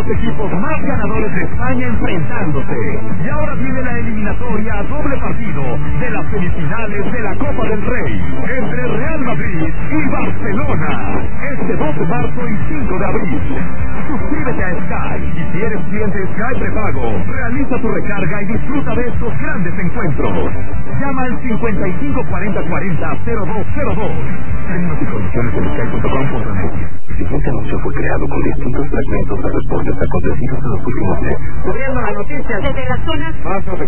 equipos más ganadores de España enfrentándose. Y ahora viene la eliminatoria a doble partido de las semifinales de la Copa del Rey entre Real Madrid y Barcelona. Este 2 de marzo y 5 de abril. Suscríbete a Sky y si eres cliente Sky prepago, realiza tu recarga y disfruta de estos grandes encuentros. Llama al 554040-0202. Términos y condiciones en sky.com.mx. El siguiente anuncio fue creado con distintos fragmentos de reportes acontecidos en los últimos meses. Cubriendo las noticias desde las zonas más